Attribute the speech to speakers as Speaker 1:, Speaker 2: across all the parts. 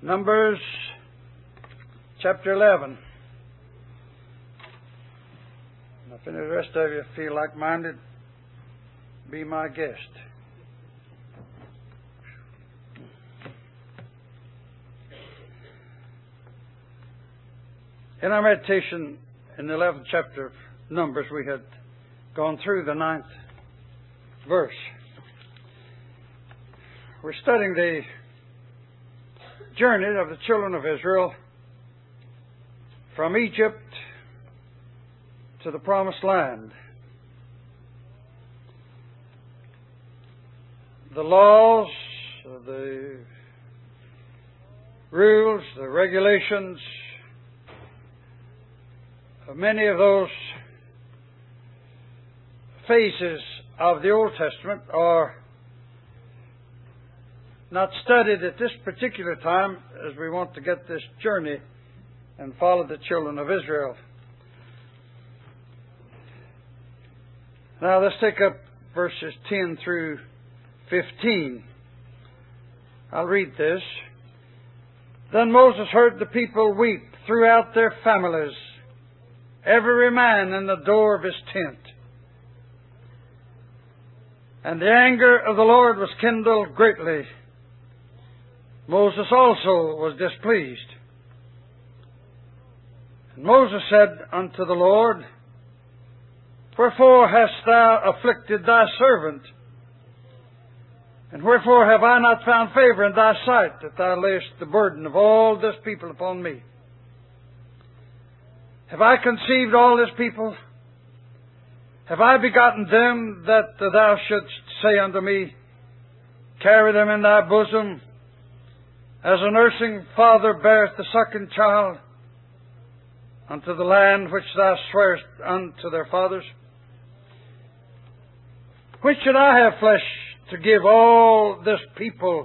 Speaker 1: Numbers chapter 11. If any of the rest of you feel like-minded, be my guest. In our meditation in the 11th chapter of Numbers, we had gone through the 9th verse. We're studying the journey of the children of Israel from Egypt to the Promised Land. The laws, the rules, the regulations of many of those phases of the Old Testament are not studied at this particular time, as we want to get this journey and follow the children of Israel. Now let's take up verses 10 through 15. I'll read this. Then Moses heard the people weep throughout their families, every man in the door of his tent. And the anger of the Lord was kindled greatly. Moses also was displeased. And Moses said unto the Lord, Wherefore hast thou afflicted thy servant? And wherefore have I not found favor in thy sight, that thou layest the burden of all this people upon me? Have I conceived all this people? Have I begotten them, that thou shouldst say unto me, Carry them in thy bosom, as a nursing father beareth the sucking child, unto the land which thou swarest unto their fathers? When should I have flesh to give all this people?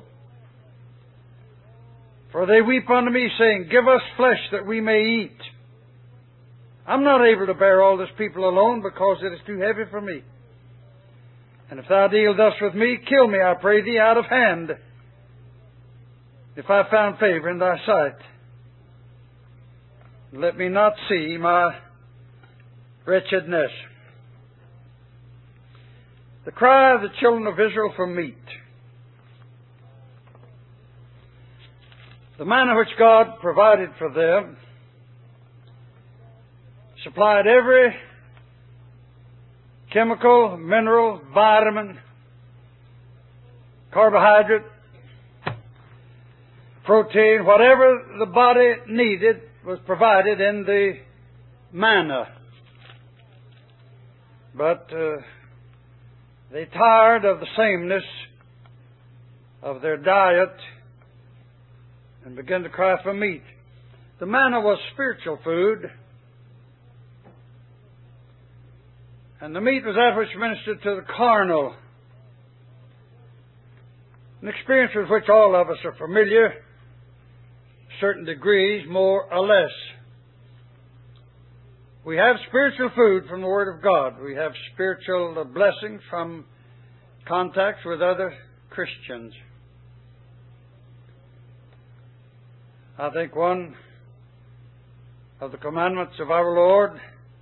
Speaker 1: For they weep unto me, saying, Give us flesh that we may eat. I'm not able to bear all this people alone, because it is too heavy for me. And if thou deal thus with me, kill me, I pray thee, out of hand, if I found favor in thy sight. Let me not see my wretchedness. The cry of the children of Israel for meat. The manna which God provided for them supplied every chemical, mineral, vitamin, carbohydrate, protein, whatever the body needed was provided in the manna. But they tired of the sameness of their diet and began to cry for meat. The manna was spiritual food, and the meat was that which ministered to the carnal, an experience with which all of us are familiar, certain degrees, more or less. We have spiritual food from the Word of God. We have spiritual blessings from contacts with other Christians. I think one of the commandments of our Lord,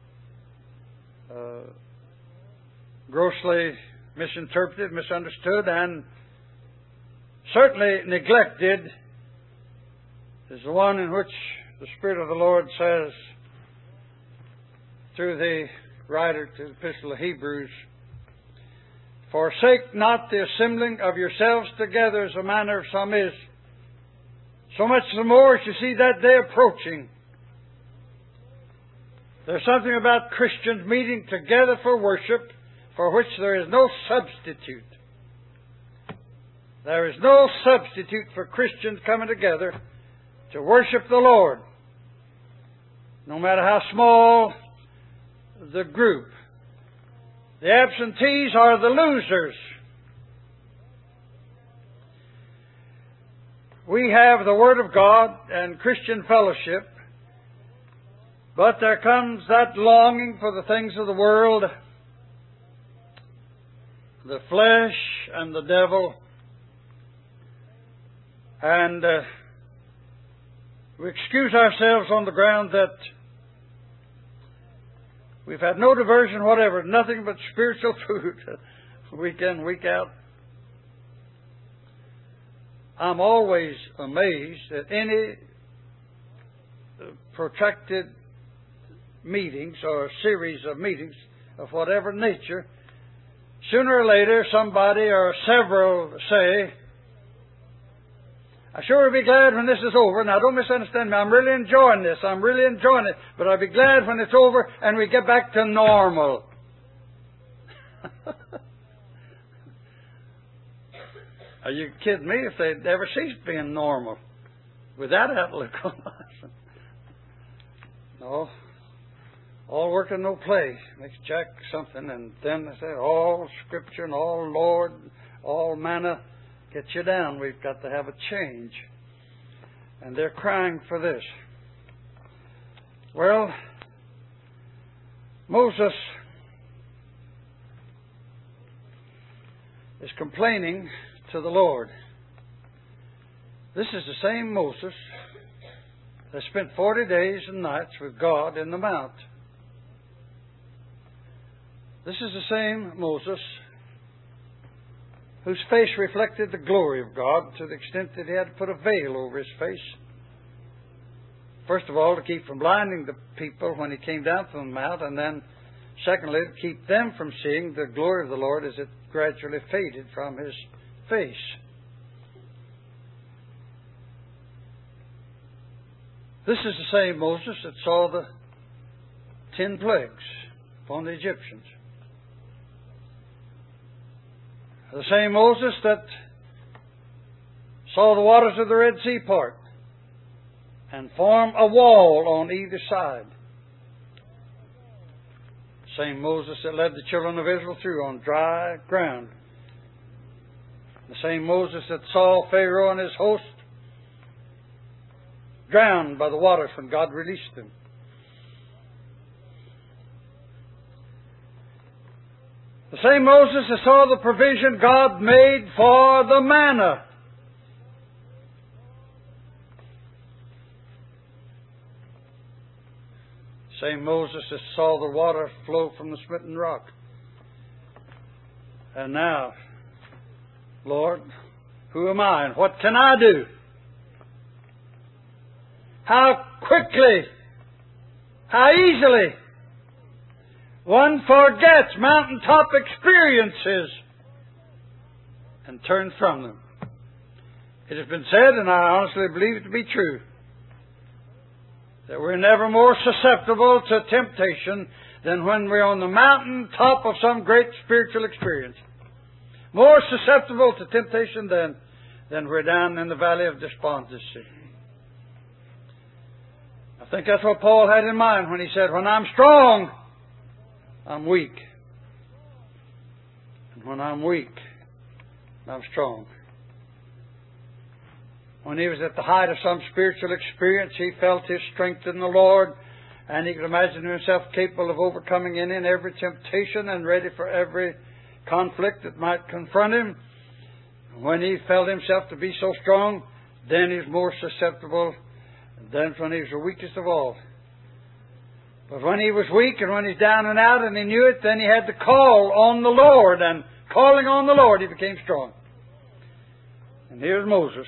Speaker 1: grossly misinterpreted, misunderstood, and certainly neglected, is the one in which the Spirit of the Lord says, through the writer to the Epistle of Hebrews, Forsake not the assembling of yourselves together, as the manner of some is, so much the more as you see that day approaching. There's something about Christians meeting together for worship, for which there is no substitute. There is no substitute for Christians coming together to worship the Lord, no matter how small the group. The absentees are the losers. We have the Word of God and Christian fellowship, but there comes that longing for the things of the world, the flesh and the devil, and We excuse ourselves on the ground that we've had no diversion whatever, nothing but spiritual food, week in, week out. I'm always amazed at any protracted meetings or series of meetings of whatever nature. Sooner or later, somebody or several say, I sure will be glad when this is over. Now, don't misunderstand me. I'm really enjoying this. I'm really enjoying it. But I'll be glad when it's over and we get back to normal. Are you kidding me? If they'd ever ceased being normal with that outlook on life. No. All work and no play makes Jack something. And then they say, all Scripture and all Lord, all manna. Get you down. We've got to have a change. And they're crying for this. Well, Moses is complaining to the Lord. This is the same Moses that spent 40 days and nights with God in the mount. This is the same Moses whose face reflected the glory of God to the extent that he had to put a veil over his face. First of all, to keep from blinding the people when he came down from the mount, and then, secondly, to keep them from seeing the glory of the Lord as it gradually faded from his face. This is the same Moses that saw the 10 plagues upon the Egyptians. The same Moses that saw the waters of the Red Sea part and form a wall on either side. Same Moses that led the children of Israel through on dry ground. The same Moses that saw Pharaoh and his host drowned by the waters when God released them. The same Moses that saw the provision God made for the manna. Same Moses that saw the water flow from the smitten rock. And now, Lord, who am I and what can I do? How quickly, how easily one forgets mountaintop experiences and turns from them. It has been said, and I honestly believe it to be true, that we're never more susceptible to temptation than when we're on the mountain top of some great spiritual experience. More susceptible to temptation than we're down in the valley of despondency. I think that's what Paul had in mind when he said, when I'm strong, I'm weak. And when I'm weak, I'm strong. When he was at the height of some spiritual experience, he felt his strength in the Lord, and he could imagine himself capable of overcoming in every temptation and ready for every conflict that might confront him. When he felt himself to be so strong, then he was more susceptible than when he was the weakest of all. But when he was weak and when he's down and out and he knew it, then he had to call on the Lord. And calling on the Lord, he became strong. And here's Moses.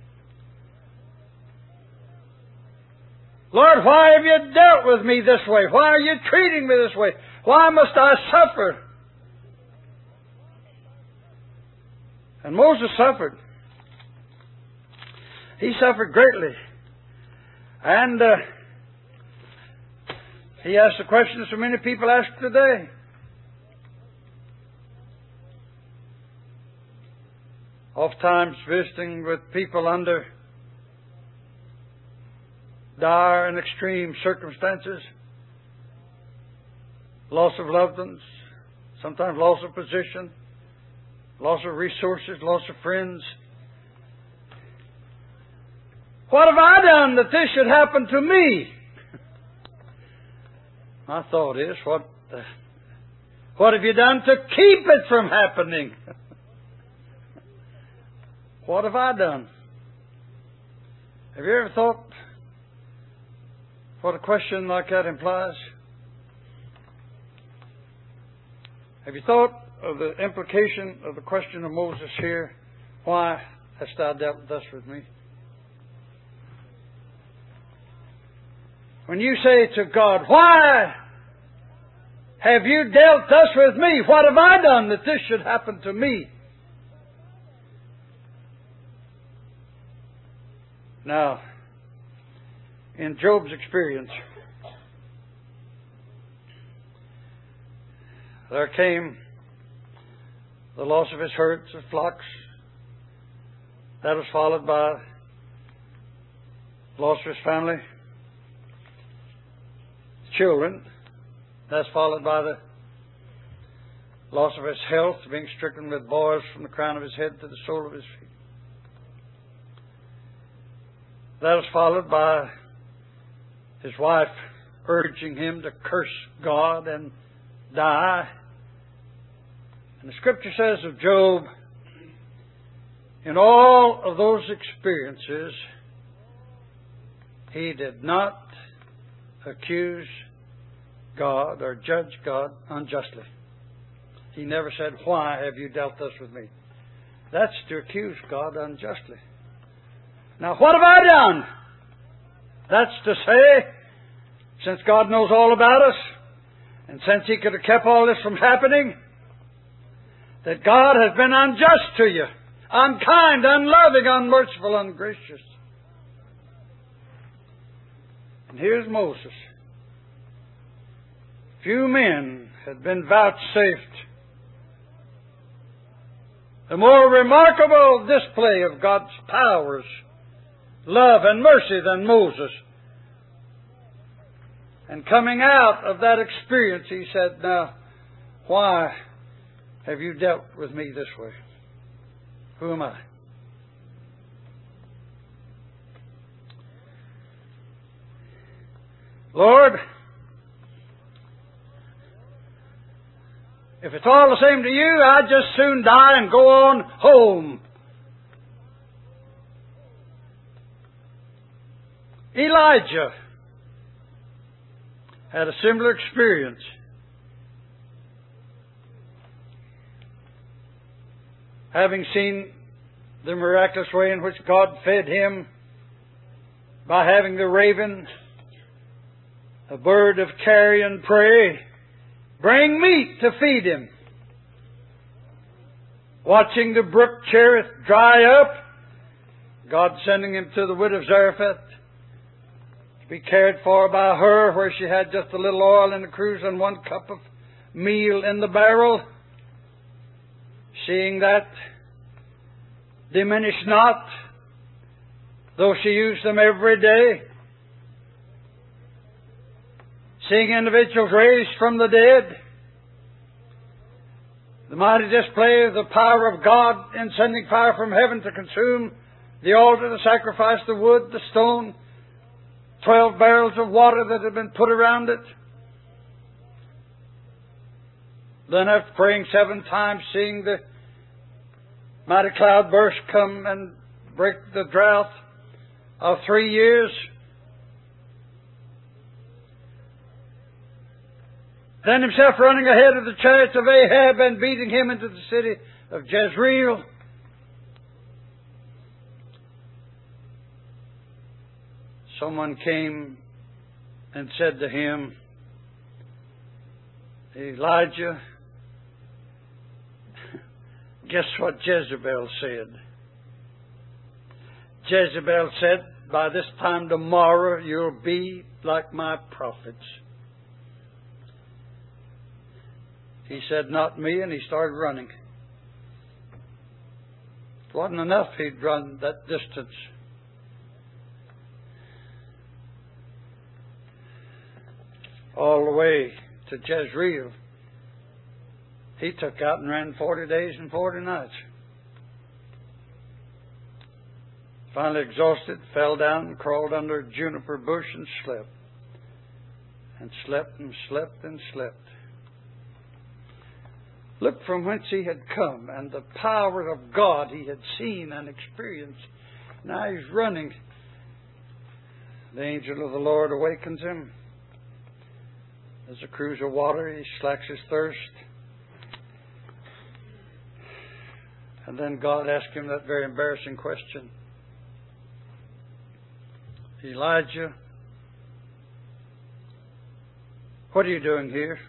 Speaker 1: Lord, why have you dealt with me this way? Why are you treating me this way? Why must I suffer? And Moses suffered. He suffered greatly. And he asked the questions so many people ask today. Oftentimes visiting with people under dire and extreme circumstances, loss of loved ones, sometimes loss of position, loss of resources, loss of friends. What have I done that this should happen to me? My thought is, what have you done to keep it from happening? What have I done? Have you ever thought what a question like that implies? Have you thought of the implication of the question of Moses here? Why hast thou dealt thus with me? When you say to God, why have you dealt thus with me? What have I done that this should happen to me? Now, in Job's experience, there came the loss of his herds of flocks. That was followed by the loss of his family, children. That's followed by the loss of his health, being stricken with boils from the crown of his head to the sole of his feet. That was followed by his wife urging him to curse God and die. And the Scripture says of Job, in all of those experiences, he did not accuse God or judge God unjustly. He never said, why have you dealt thus with me? That's to accuse God unjustly. Now, what have I done? That's to say, since God knows all about us, and since He could have kept all this from happening, that God has been unjust to you, unkind, unloving, unmerciful, ungracious. And here's Moses. Few men had been vouchsafed the more remarkable display of God's powers, love, and mercy than Moses. And coming out of that experience, he said, now, why have you dealt with me this way? Who am I? Lord, if it's all the same to you, I'd just soon die and go on home. Elijah had a similar experience. Having seen the miraculous way in which God fed him by having the raven, a bird of carrion prey, bring meat to feed him. Watching the brook Cherith dry up, God sending him to the widow of Zarephath to be cared for by her, where she had just a little oil in the cruse and 1 cup of meal in the barrel. Seeing that diminish not, though she used them every day. Seeing individuals raised from the dead. The mighty display of the power of God in sending fire from heaven to consume the altar, the sacrifice, the wood, the stone, 12 barrels of water that had been put around it. Then after praying 7 times, seeing the mighty cloud burst come and break the drought of 3 years. Then himself running ahead of the chariots of Ahab and beating him into the city of Jezreel. Someone came and said to him, Elijah, guess what Jezebel said? Jezebel said, by this time tomorrow you'll be like my prophets. He said, not me, and he started running. It wasn't enough he'd run that distance. All the way to Jezreel. He took out and ran 40 days and 40 nights. Finally exhausted, fell down and crawled under a juniper bush and slept. And slept and slept and slept. Look from whence he had come and the power of God he had seen and experienced. Now he's running The angel of the Lord awakens him. There's a cruise of water. He slacks his thirst. And then God asks him that very embarrassing question. Elijah, what are you doing here?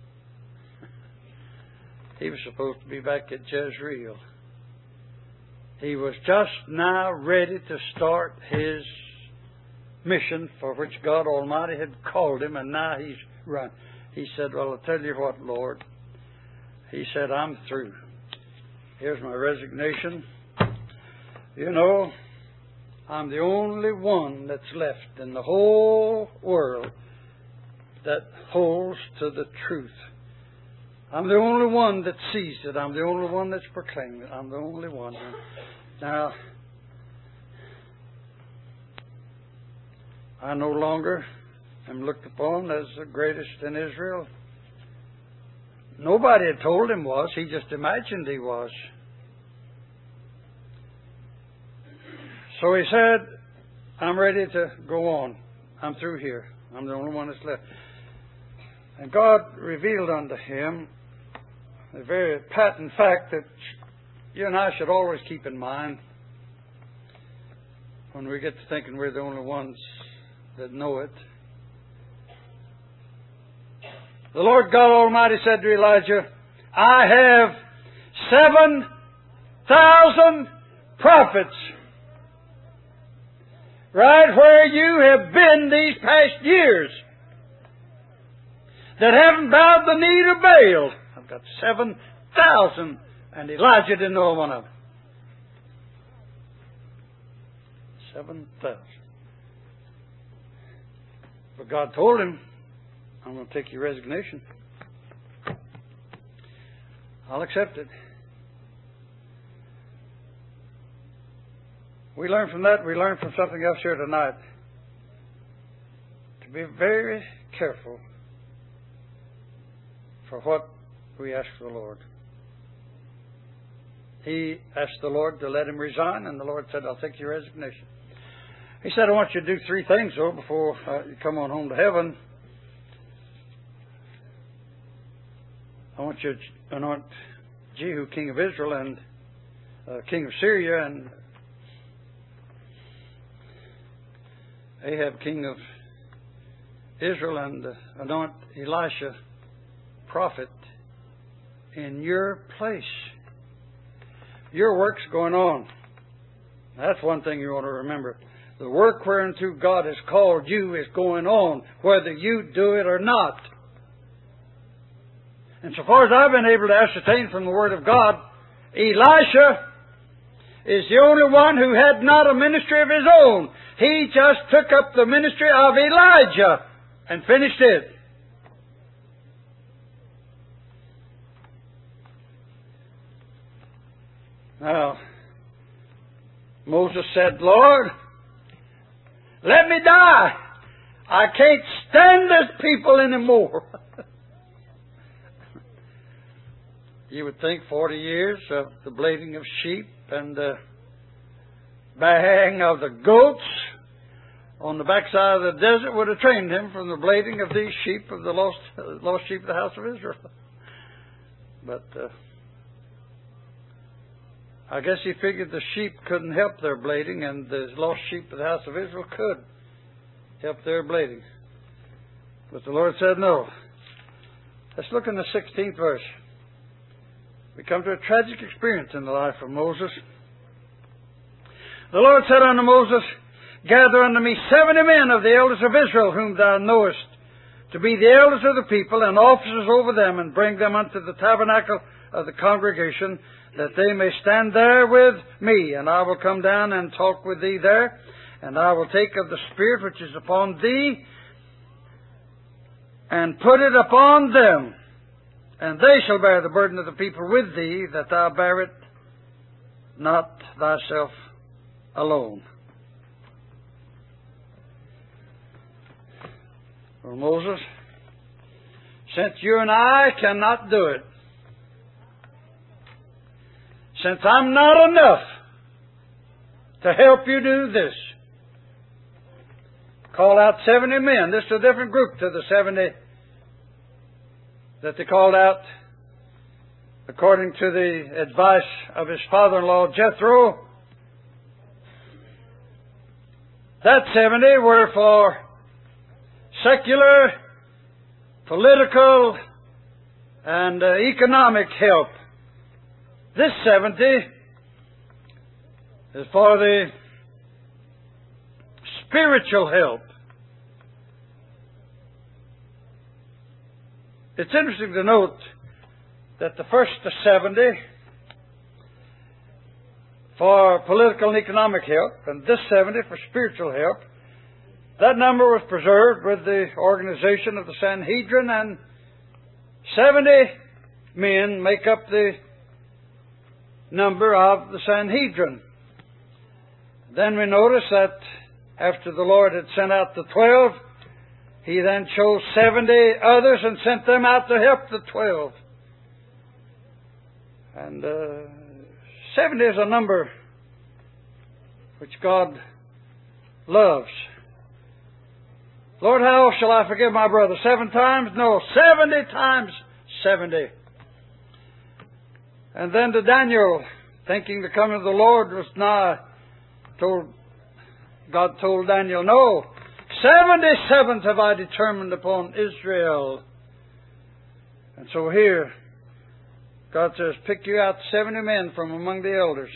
Speaker 1: He was supposed to be back at Jezreel. He was just now ready to start his mission for which God Almighty had called him, and now he's run. He said, well, I'll tell you what, Lord. He said, I'm through. Here's my resignation. You know, I'm the only one that's left in the whole world that holds to the truth. I'm the only one that sees it. I'm the only one that's proclaiming it. I'm the only one. Now, I no longer am looked upon as the greatest in Israel. Nobody had told him was. He just imagined he was. So he said, I'm ready to go on. I'm through here. I'm the only one that's left. And God revealed unto him a very patent fact that you and I should always keep in mind when we get to thinking we're the only ones that know it. The Lord God Almighty said to Elijah, I have 7,000 prophets right where you have been these past years that haven't bowed the knee to Baal. I've got 7,000, and Elijah didn't know one of them. 7,000. But God told him, I'm going to take your resignation. I'll accept it. We learn from that. We learn from something else here tonight. To be very careful for what we ask the Lord. He asked the Lord to let him resign, and the Lord said, I'll take your resignation. He said, I want you to do 3 things, though, before you come on home to heaven. I want you to anoint Jehu, king of Israel, and king of Syria, and Ahab, king of Israel, and anoint Elisha, prophet, in your place. Your work's going on. That's one thing you ought to remember. The work whereunto God has called you is going on, whether you do it or not. And so far as I've been able to ascertain from the Word of God, Elisha is the only one who had not a ministry of his own. He just took up the ministry of Elijah and finished it. Now, Moses said, Lord, let me die. I can't stand this people anymore. You would think 40 years of the bleating of sheep and the baying of the goats on the backside of the desert would have trained him from the bleating of these sheep of the lost sheep of the house of Israel. But I guess he figured the sheep couldn't help their bleating, and the lost sheep of the house of Israel could help their bleating. But the Lord said no. Let's look in the 16th verse. We come to a tragic experience in the life of Moses. The Lord said unto Moses, Gather unto me 70 men of the elders of Israel, whom thou knowest, to be the elders of the people, and officers over them, and bring them unto the tabernacle of the congregation, that they may stand there with me. And I will come down and talk with thee there, and I will take of the Spirit which is upon thee, and put it upon them. And they shall bear the burden of the people with thee, that thou bear it not thyself alone. Well, Moses, since you and I cannot do it, since I'm not enough to help you do this, call out 70 men. This is a different group to the 70 that they called out according to the advice of his father-in-law Jethro. That 70 were for secular, political, and economic help. This 70 is for the spiritual help. It's interesting to note that the first 70 for political and economic help, and this 70 for spiritual help, that number was preserved with the organization of the Sanhedrin, and 70 men make up the number of the Sanhedrin. Then we notice that after the Lord had sent out the 12, He then chose 70 others and sent them out to help the 12. And 70 is a number which God loves. Lord, how shall I forgive my brother? 7 times? No, 70 times 70. And then to Daniel, thinking the coming of the Lord was nigh, God told Daniel, no, 77 have I determined upon Israel. And so here, God says, pick you out 70 men from among the elders.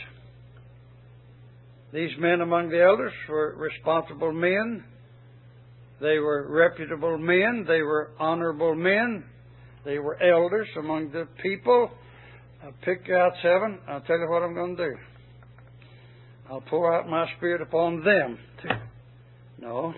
Speaker 1: These men among the elders were responsible men. They were reputable men. They were honorable men. They were elders among the people. I'll pick you out 7. I'll tell you what I'm going to do. I'll pour out my Spirit upon them too. No.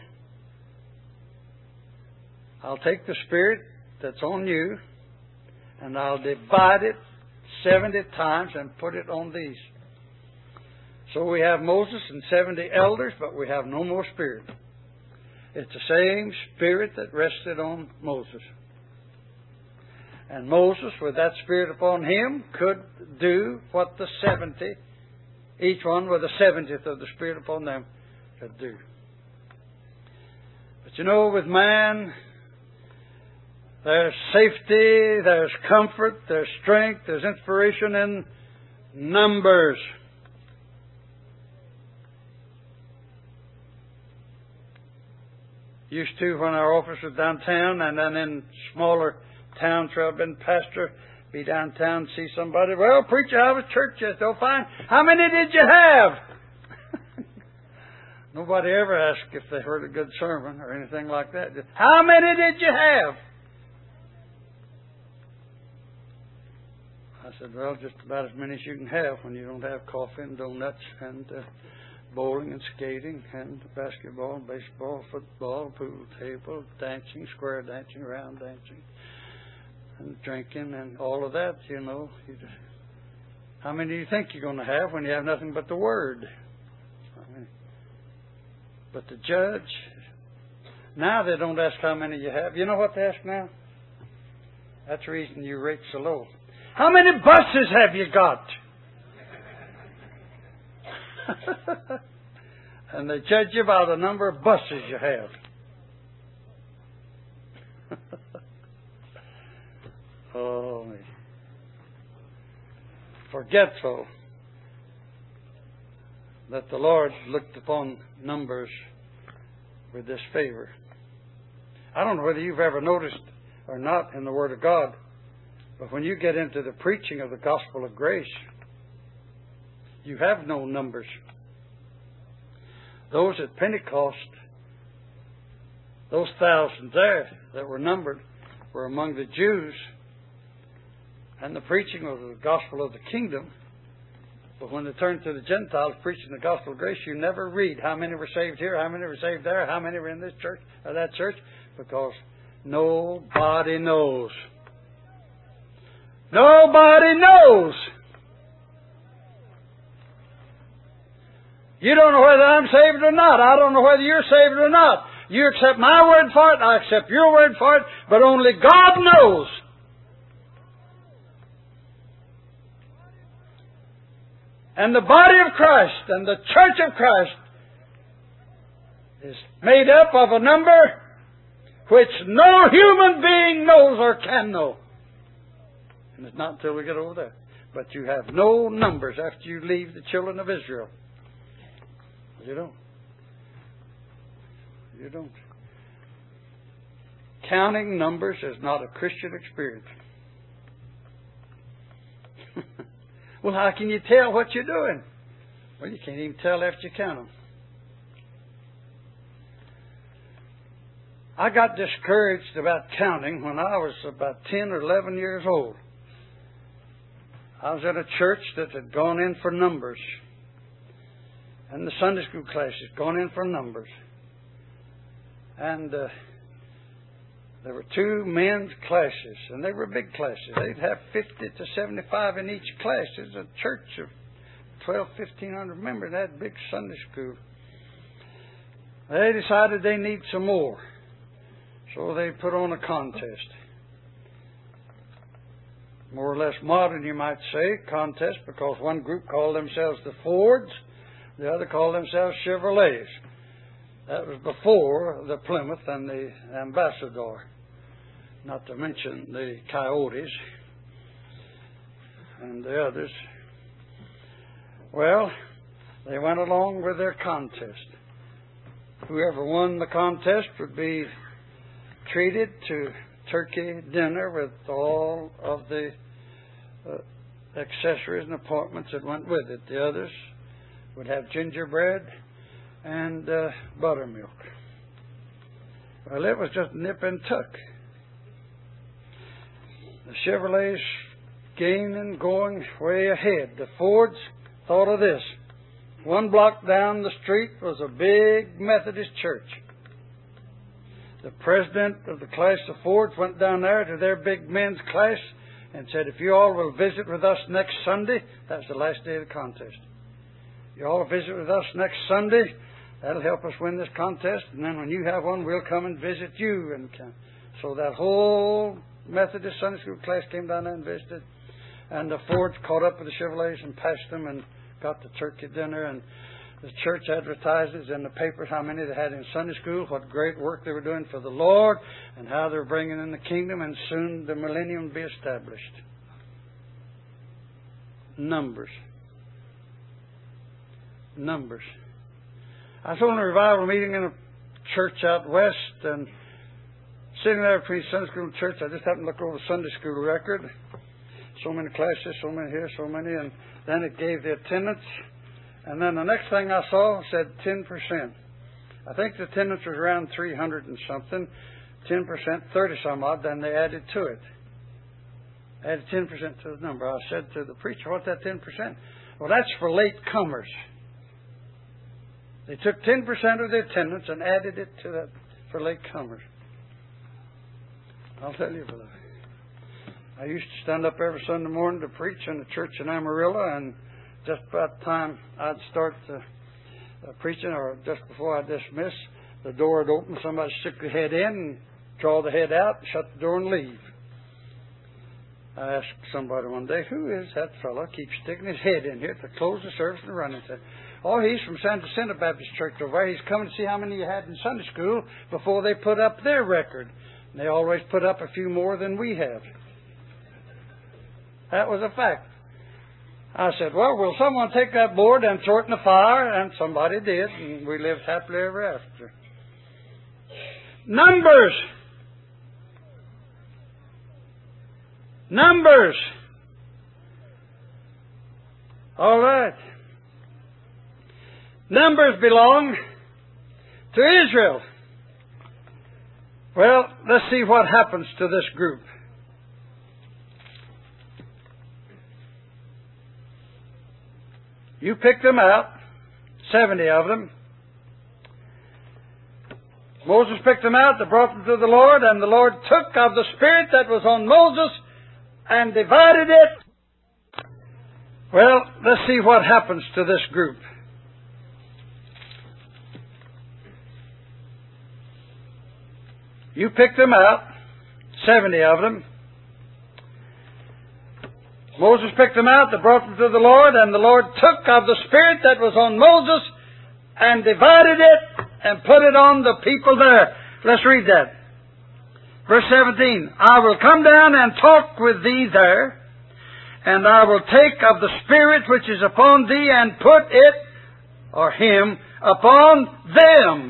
Speaker 1: I'll take the Spirit that's on you and I'll divide it 70 times and put it on these. So we have Moses and 70 elders, but we have no more Spirit. It's the same Spirit that rested on Moses. And Moses, with that Spirit upon him, could do what the 70, each one with the 70th of the Spirit upon them, could do. But you know, with man, there's safety, there's comfort, there's strength, there's inspiration in numbers. Used to, when our office was downtown, and then in smaller towns where I've been pastor, be downtown, see somebody, well, preacher, how was church yesterday? Oh, fine. How many did you have? Nobody ever asked if they heard a good sermon or anything like that. How many did you have? I said, well, just about as many as you can have when you don't have coffee and donuts and bowling and skating and basketball, baseball, football, pool table, dancing, square dancing, round dancing, and drinking and all of that, you know. How many do you think you're going to have when you have nothing but the Word? But the judge, now they don't ask how many you have. You know what they ask now? That's the reason your rate's so low. How many buses have you got? And they judge you by the number of buses you have. Oh, forgetful that the Lord looked upon numbers with this favor. I don't know whether you've ever noticed or not in the Word of God, but when you get into the preaching of the gospel of grace, you have no numbers. Those at Pentecost, those thousands there that were numbered, were among the Jews and the preaching of the gospel of the kingdom. But when they turned to the Gentiles preaching the gospel of grace, you never read how many were saved here, how many were saved there, how many were in this church or that church, because nobody knows. Nobody knows. You don't know whether I'm saved or not. I don't know whether you're saved or not. You accept my word for it, I accept your word for it, but only God knows. And the body of Christ and the church of Christ is made up of a number which no human being knows or can know. And it's not until we get over there. But you have no numbers after you leave the children of Israel. You don't. You don't. Counting numbers is not a Christian experience. Well, how can you tell what you're doing? Well, you can't even tell after you count them. I got discouraged about counting when I was about 10 or 11 years old. I was in a church that had gone in for numbers. And the Sunday school classes gone in for numbers. And there were 2 men's classes, and they were big classes. They'd have 50 to 75 in each class. It's a church of 1,500 members. They had big Sunday school. They decided they need some more. So they put on a contest. More or less modern, you might say, contest, because one group called themselves the Fords, the other called themselves Chevrolets. That was before the Plymouth and the Ambassador, not to mention the Coyotes and the others. Well, they went along with their contest. Whoever won the contest would be treated to turkey dinner with all of the accessories and appointments that went with it. The others would have gingerbread and buttermilk. Well, it was just nip and tuck. The Chevrolets gaining, going way ahead. The Fords thought of this. 1 block down the street was a big Methodist church. The president of the class of Fords went down there to their big men's class and said, if you all will visit with us next Sunday, that was the last day of the contest. You all visit with us next Sunday, that'll help us win this contest, and then when you have one, we'll come and visit you. And so that whole Methodist Sunday school class came down there and visited, and the Fords caught up with the Chevrolets and passed them and got the turkey dinner, and the church advertises in the papers how many they had in Sunday school, what great work they were doing for the Lord, and how they were bringing in the kingdom, and soon the millennium would be established. Numbers. Numbers. I was on a revival meeting in a church out west, and sitting there between Sunday school and church, I just happened to look over the Sunday school record. So many classes, so many here, so many, and then it gave the attendance. And then the next thing I saw said 10%. I think the attendance was around 300 and something. 10%, 30 some odd, then they added to it. Added 10% to the number. I said to the preacher, what's that 10%? Well, that's for late comers. They took 10% of the attendance and added it to that for late comers. I'll tell you, brother. I used to stand up every Sunday morning to preach in the church in Amarillo, and just about the time I'd start preaching, or just before I dismiss, the door would open, somebody stick the head in and draw the head out, shut the door and leave. I asked somebody one day, who is that fellow keeps sticking his head in here to close the service and run into? Oh, he's from San Jacinto Baptist Church over there. He's coming to see how many you had in Sunday school before they put up their record. And they always put up a few more than we have. That was a fact. I said, well, will someone take that board and throw it in the fire? And somebody did, and we lived happily ever after. Numbers. Numbers. All right. Numbers belong to Israel. Well, let's see what happens to this group. You picked them out, 70 of them. Moses picked them out, they brought them to the Lord, and the Lord took of the Spirit that was on Moses and divided it. Well, let's see what happens to this group. You picked them out, 70 of them. Moses picked them out, they brought them to the Lord, and the Lord took of the Spirit that was on Moses and divided it and put it on the people there. Let's read that. Verse 17. I will come down and talk with thee there, and I will take of the Spirit which is upon thee and put it, or Him, upon them.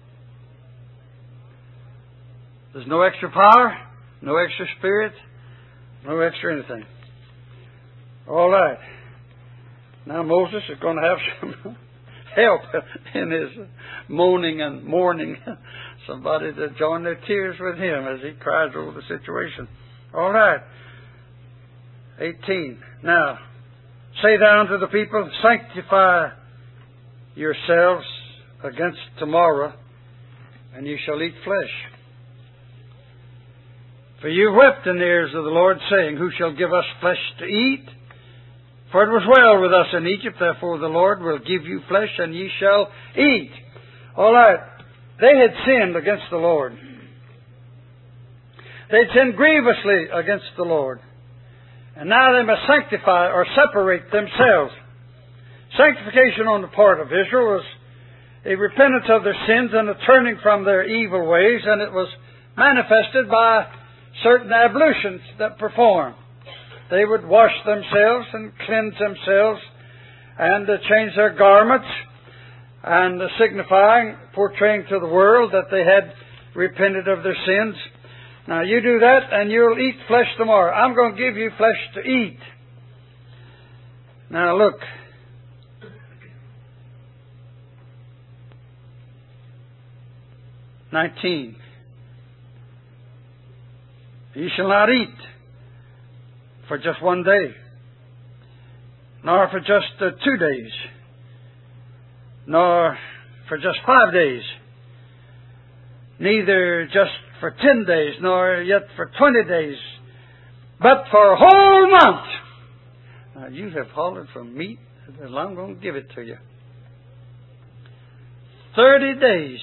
Speaker 1: There's no extra power, no extra Spirit, no extra anything. All right. Now Moses is going to have some help in his moaning and mourning. Somebody to join their tears with him as he cries over the situation. All right. 18. Now, say thou unto the people, sanctify yourselves against tomorrow, and you shall eat flesh. For you wept in the ears of the Lord, saying, who shall give us flesh to eat? For it was well with us in Egypt, therefore the Lord will give you flesh, and ye shall eat. All right. They had sinned against the Lord. They'd sinned grievously against the Lord. And now they must sanctify or separate themselves. Sanctification on the part of Israel was a repentance of their sins and a turning from their evil ways, and it was manifested by certain ablutions that performed. They would wash themselves and cleanse themselves and change their garments, and signifying, portraying to the world that they had repented of their sins. Now you do that and you'll eat flesh tomorrow. I'm going to give you flesh to eat. Now look. (19). You shall not eat for just one day, nor for just 2 days, nor for just 5 days, neither just for 10 days, nor yet for 20 days, but for a whole month. Now you have hollered for meat, and I'm going to give it to you. 30 days.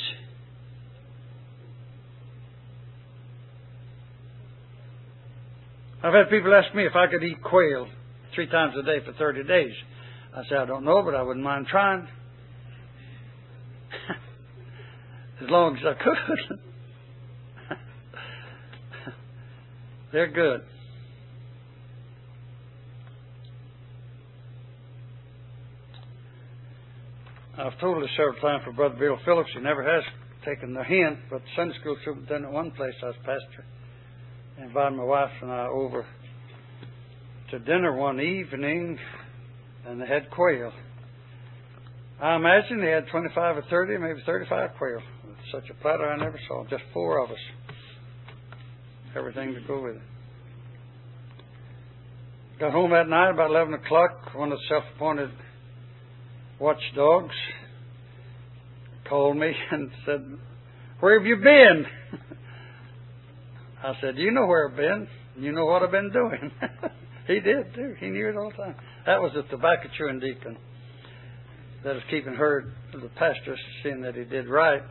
Speaker 1: I've had people ask me if I could eat quail 3 times a day for 30 days. I said, I don't know, but I wouldn't mind trying. As long as I could. They're good. I've told this several times for Brother Bill Phillips. He never has taken the hint, but the Sunday school superintendent at one place I was pastor invited my wife and I over to dinner one evening, and they had quail. I imagine they had 25 or 30, maybe 35 quail. Such a platter I never saw. Just 4 of us. Everything to go with it. Got home that night about 11 o'clock. One of the self-appointed watchdogs called me and said, where have you been? I said, you know where I've been. You know what I've been doing. He did, too. He knew it all the time. That was the tobacco chewing deacon that was keeping her, the pastor, seeing that he did right.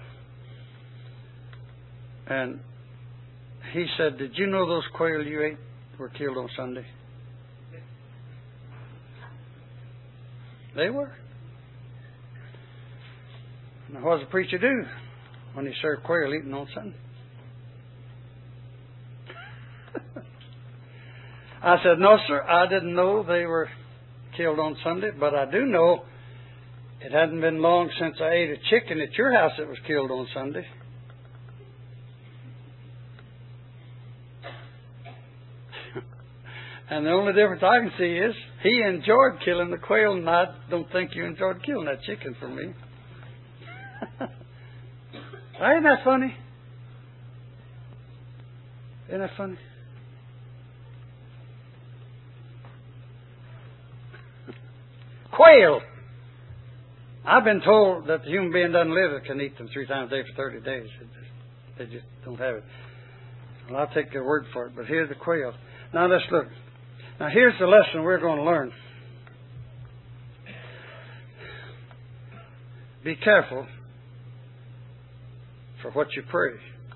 Speaker 1: And he said, did you know those quail you ate were killed on Sunday? They were. Now, what does a preacher do when he served quail eaten on Sunday? I said, no, sir, I didn't know they were killed on Sunday, but I do know it hadn't been long since I ate a chicken at your house that was killed on Sunday. And the only difference I can see is he enjoyed killing the quail, and I don't think you enjoyed killing that chicken for me. Ain't that funny? Isn't that funny? Quail. I've been told that the human being doesn't live that can eat them 3 times a day for 30 days. They just don't have it. Well, I'll take their word for it, but here's the quail. Now let's look. Now here's the lesson we're going to learn. Be careful for what you pray.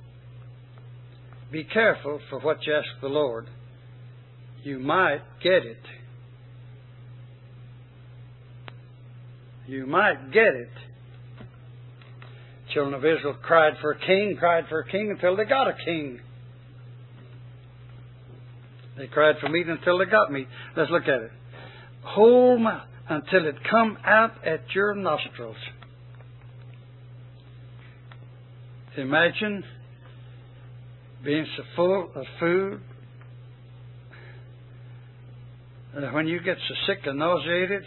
Speaker 1: Be careful for what you ask the Lord. You might get it. You might get it. children of Israel cried for a king until they got a king. They cried for meat until they got meat. Let's look at it. Whole mouth until it come out at your nostrils. Imagine being so full of food that when you get so sick and nauseated,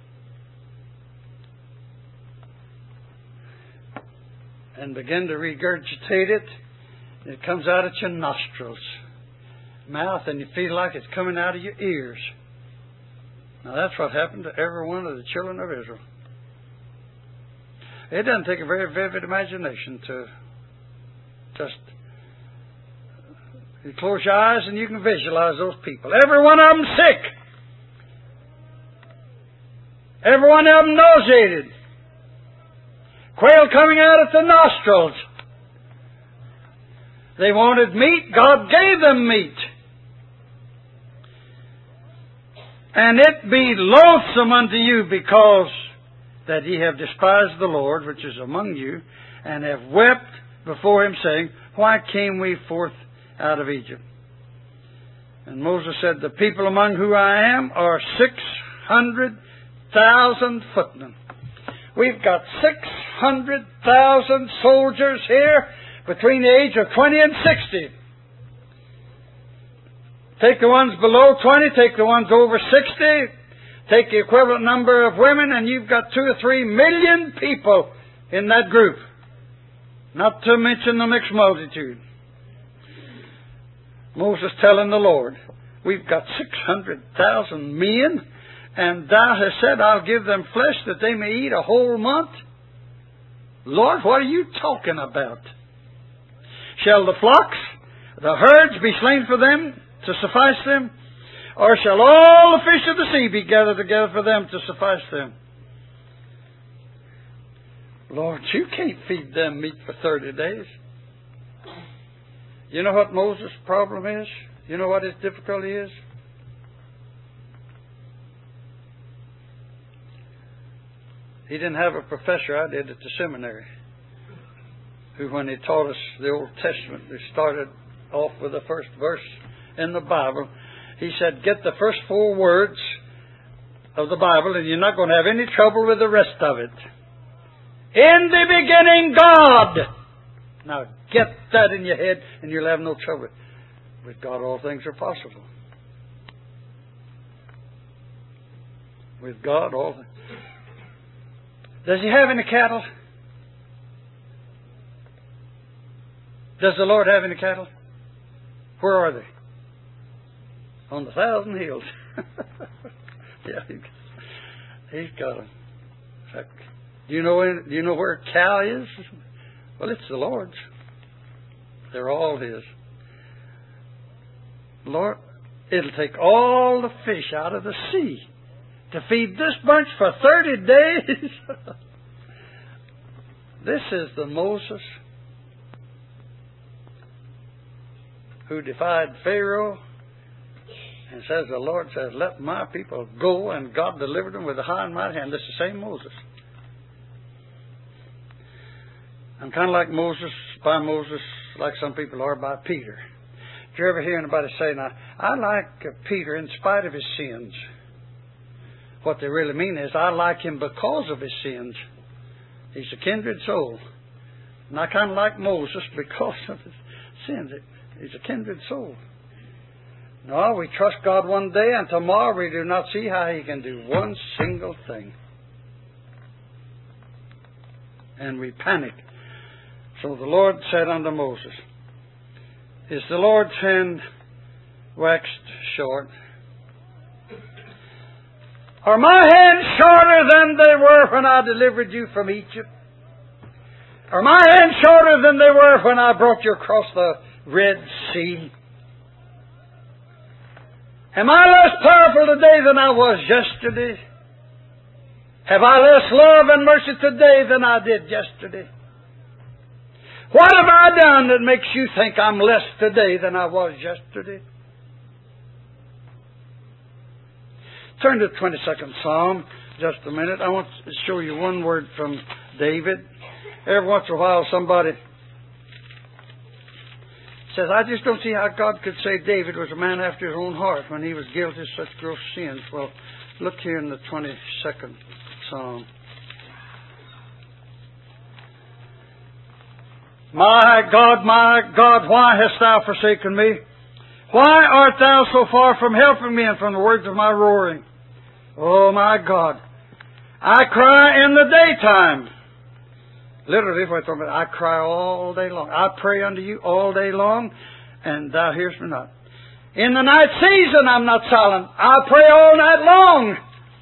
Speaker 1: and begin to regurgitate it, it comes out at your nostrils, mouth, and you feel like it's coming out of your ears. Now that's what happened to every one of the children of Israel. It doesn't take a very vivid imagination to just... You close your eyes and you can visualize those people. Every one of them sick. Every one of them nauseated. Quail coming out at the nostrils. They wanted meat. God gave them meat. And it be loathsome unto you because that ye have despised the Lord, which is among you, and have wept before Him, saying, Why came we forth out of Egypt? And Moses said, The people among whom I am are 600,000 footmen. We've got 600,000 soldiers here between the age of 20 and 60. Take the ones below 20, take the ones over 60, take the equivalent number of women, and you've got 2 or 3 million people in that group. Not to mention the mixed multitude. Moses telling the Lord, we've got 600,000 men, and Thou hast said, I'll give them flesh that they may eat a whole month. Lord, what are you talking about? Shall the flocks, the herds be slain for them to suffice them? Or shall all the fish of the sea be gathered together for them to suffice them? Lord, you can't feed them meat for 30 days. You know what Moses' problem is? You know what his difficulty is? He didn't have a professor I did at the seminary who, when he taught us the Old Testament, we started off with the first verse in the Bible. He said, get the first 4 words of the Bible and you're not going to have any trouble with the rest of it. In the beginning, God. Now, get that in your head and you'll have no trouble. With God, all things are possible. With God, all things. Does He have any cattle? Does the Lord have any cattle? Where are they? On the 1,000 hills. Yeah, He's got them. Do you know where a cow is? Well, it's the Lord's. They're all His. Lord, it'll take all the fish out of the sea to feed this bunch for 30 days. This is the Moses who defied Pharaoh and says, the Lord says, let my people go, and God delivered them with a high and mighty hand. This is the same Moses. I'm kind of like Moses, like some people are by Peter. Did you ever hear anybody say, now, I like Peter in spite of his sins? What they really mean is, I like him because of his sins. He's a kindred soul. And I kind of like Moses because of his sins. He's a kindred soul. No, we trust God one day, and tomorrow we do not see how He can do one single thing. And we panic. So the Lord said unto Moses, is the Lord's hand waxed short? Are my hands shorter than they were when I delivered you from Egypt? Are my hands shorter than they were when I brought you across the Red Sea? Am I less powerful today than I was yesterday? Have I less love and mercy today than I did yesterday? What have I done that makes you think I'm less today than I was yesterday? Turn to the 22nd Psalm just a minute. I want to show you one word from David. Every once in a while somebody says, I just don't see how God could say David was a man after his own heart when he was guilty of such gross sins. Well, look here in the 22nd Psalm. My God, why hast thou forsaken me? Why art thou so far from helping me and from the words of my roaring? Oh, my God, I cry in the daytime. Literally, what I'm talking about, I cry all day long. I pray unto you all day long, and thou hearest me not. In the night season I'm not silent. I pray all night long.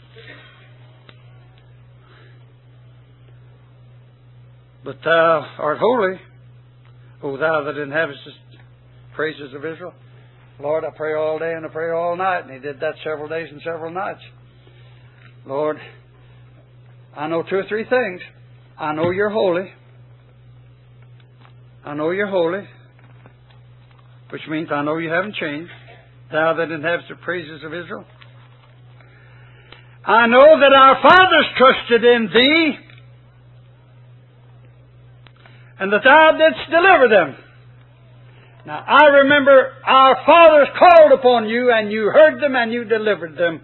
Speaker 1: But thou art holy, O thou that inhabitest the praises of Israel. Lord, I pray all day and I pray all night. And he did that several days and several nights. Lord, I know 2 or 3 things. I know you're holy. I know you're holy, which means I know you haven't changed. Thou that inhabitest the praises of Israel. I know that our fathers trusted in Thee, and that Thou didst deliver them. Now, I remember our fathers called upon You, and You heard them, and You delivered them.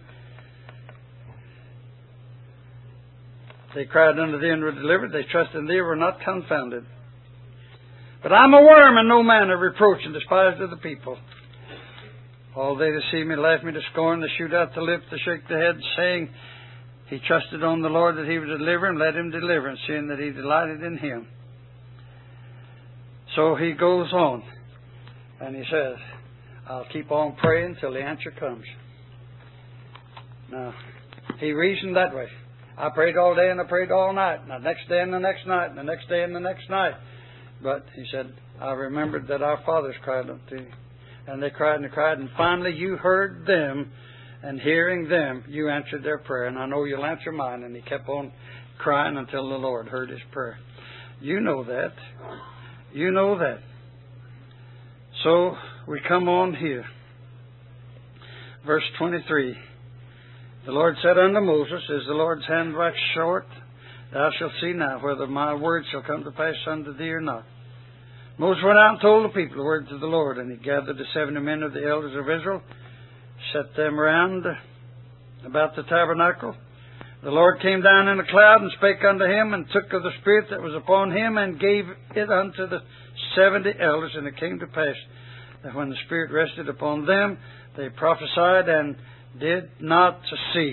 Speaker 1: They cried unto Thee and were delivered. They trusted in Thee, were not confounded. But I'm a worm and no man of reproach, and despised of the people. All they that see me laugh me to scorn. They shoot out the lip, they shake the head, saying, He trusted on the Lord that He would deliver him. Let him deliver him, seeing that He delighted in him. So he goes on, and he says, I'll keep on praying till the answer comes. Now, he reasoned that way. I prayed all day and I prayed all night, and the next day and the next night, and the next day and the next night. But he said, I remembered that our fathers cried unto You. And they cried and they cried, and finally You heard them, and hearing them, You answered their prayer. And I know You'll answer mine. And he kept on crying until the Lord heard his prayer. You know that. You know that. So we come on here. Verse 23. The Lord said unto Moses, Is the Lord's hand waxed short? Thou shalt see now whether my words shall come to pass unto thee or not. Moses went out and told the people the words of the Lord, and he gathered the 70 men of the elders of Israel, set them round about the tabernacle. The Lord came down in a cloud and spake unto him, and took of the Spirit that was upon him, and gave it unto the 70 elders. And it came to pass that when the Spirit rested upon them, they prophesied and did not cease.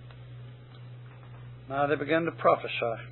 Speaker 1: Now they began to prophesy.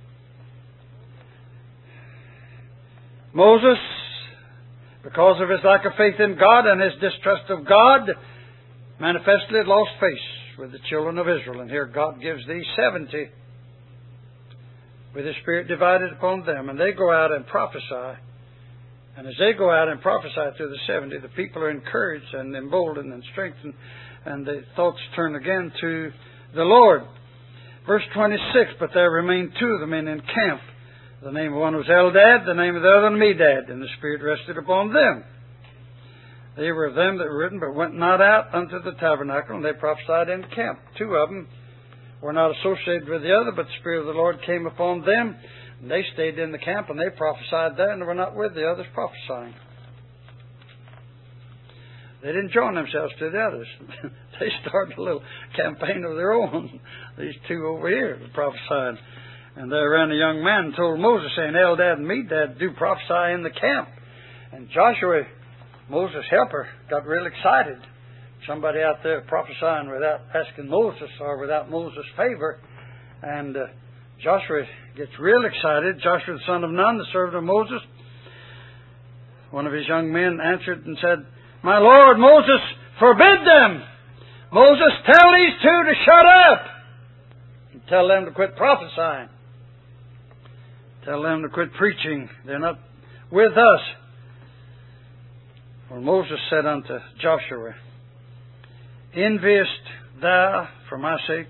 Speaker 1: Moses, because of his lack of faith in God and his distrust of God, manifestly had lost face with the children of Israel. And here God gives these 70 with His Spirit divided upon them. And they go out and prophesy. And as they go out and prophesy to the 70, the people are encouraged and emboldened and strengthened. And the thoughts turn again to the Lord. Verse 26, But there remained 2 of the men in camp. The name of one was Eldad, the name of the other Medad, and the Spirit rested upon them. They were of them that were written, but went not out unto the tabernacle, and they prophesied in camp. 2 of them were not associated with the other, but the Spirit of the Lord came upon them, and they stayed in the camp, and they prophesied there, and they were not with the others prophesying. They didn't join themselves to the others. They started a little campaign of their own. These 2 over here were prophesying. And there ran a young man and told Moses, saying, Eldad and Medad do prophesy in the camp. And Joshua, Moses' helper, got real excited. Somebody out there prophesying without asking Moses or without Moses' favor. And Joshua gets real excited. Joshua, the son of Nun, the servant of Moses, one of his young men answered and said, My Lord, Moses, forbid them. Moses, tell these 2 to shut up. And tell them to quit prophesying. Tell them to quit preaching. They're not with us. For Moses said unto Joshua, Enviest thou for my sake?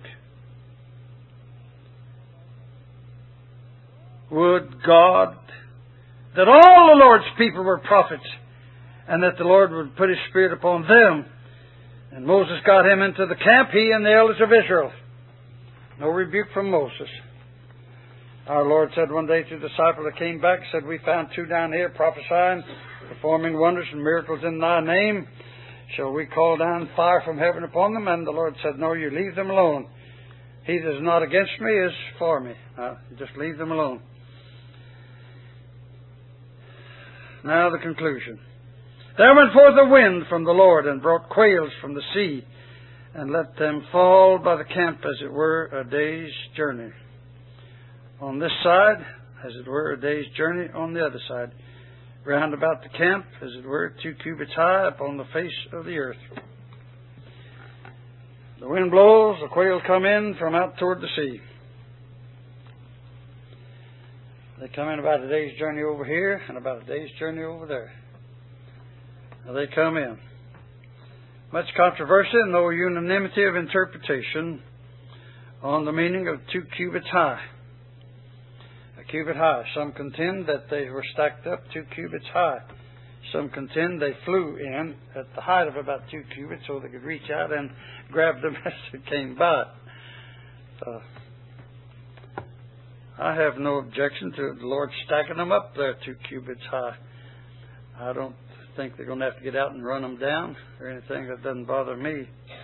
Speaker 1: Would God that all the Lord's people were prophets, and that the Lord would put His Spirit upon them. And Moses got him into the camp, he and the elders of Israel. No rebuke from Moses. Our Lord said one day to the disciple that came back, said, we found two down here prophesying, performing wonders and miracles in thy name. Shall we call down fire from heaven upon them? And the Lord said, no, you leave them alone. He that is not against me is for me. Just leave them alone. Now the conclusion. There went forth a wind from the Lord, and brought quails from the sea, and let them fall by the camp, as it were a day's journey. On this side, as it were a day's journey on the other side. Round about the camp, as it were 2 cubits high upon the face of the earth. The wind blows, the quail come in from out toward the sea. They come in about a day's journey over here and about a day's journey over there. Now they come in. Much controversy and no unanimity of interpretation on the meaning of 2 cubits high. A cubit high. Some contend that they were stacked up 2 cubits high. Some contend they flew in at the height of about 2 cubits so they could reach out and grab them as they came by. I have no objection to the Lord stacking them up there 2 cubits high. I don't think they're going to have to get out and run them down or anything. That doesn't bother me.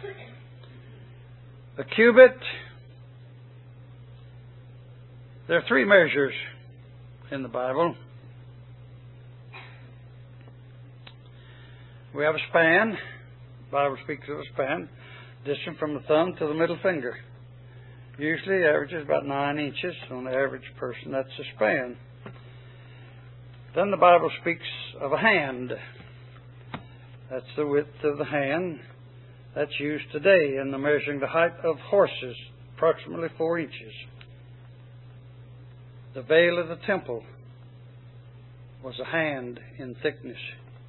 Speaker 1: A cubit, there are 3 measures in the Bible. We have a span. The Bible speaks of a span, distant from the thumb to the middle finger. Usually averages about 9 inches on the average person. That's a span. Then the Bible speaks of a hand. That's the width of the hand. That's used today in the measuring the height of horses, approximately 4 inches. The veil of the temple was a hand in thickness.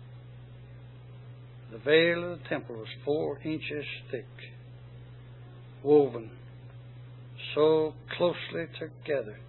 Speaker 1: The veil of the temple was 4 inches thick, woven so closely together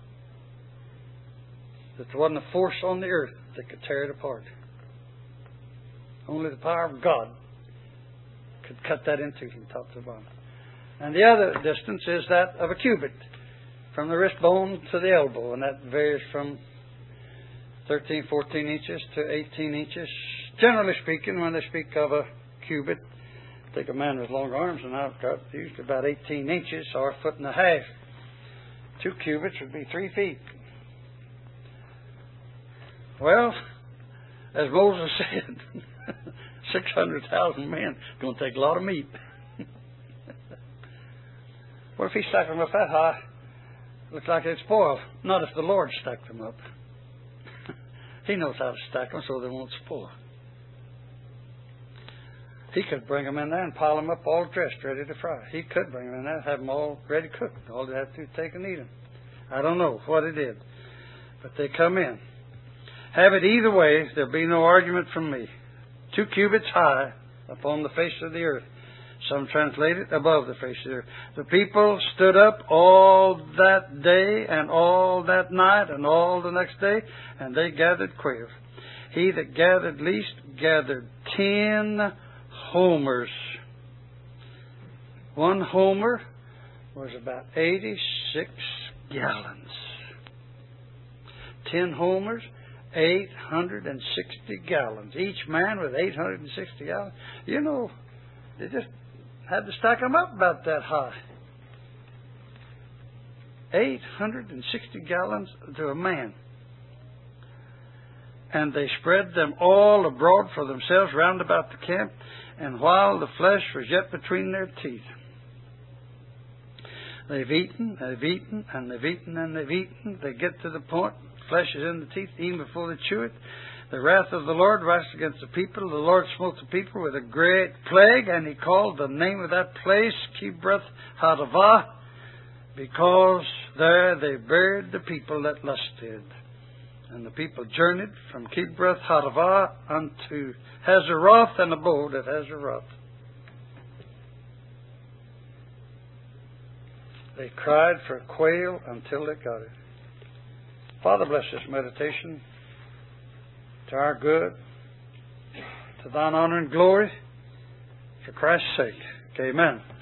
Speaker 1: that there wasn't a force on the earth that could tear it apart. Only the power of God could cut that in two from top to bottom. And the other distance is that of a cubit, from the wrist bone to the elbow, and that varies from 13, 14 inches to 18 inches. Generally speaking, when they speak of a cubit, take a man with long arms, and I've got usually about 18 inches or a foot and a half. 2 cubits would be 3 feet. Well, as Moses said, 600,000 men, going to take a lot of meat. What if he stacked them up that high? Looks like they'd spoil. Not if the Lord stacked them up. He knows how to stack them so they won't spoil. He could bring them in there and pile them up all dressed, ready to fry. He could bring them in there and have them all ready cooked. All they have to do is take and eat them. I don't know what he did, but they come in. Have it either way, there'll be no argument from me. 2 cubits high upon the face of the earth. Some translate it above the face of the earth. The people stood up all that day and all that night and all the next day, and they gathered quail. He that gathered least gathered 10 homers. 1 homer was about 86 gallons. 10 homers, 860 gallons. Each man with 860 gallons. You know, they just had to stack them up about that high. 860 gallons to a man. And they spread them all abroad for themselves round about the camp, and while the flesh was yet between their teeth. They've eaten, and they've eaten, and they've eaten. They get to the point, flesh is in the teeth, even before they chew it. The wrath of the Lord rises against the people. The Lord smote the people with a great plague, and He called the name of that place Kibroth Hattaavah, because there they buried the people that lusted. And the people journeyed from Kibroth Hattaavah unto Hazeroth, and abode at Hazeroth. They cried for a quail until they got it. Father, bless this meditation to our good, to Thine honor and glory, for Christ's sake. Amen.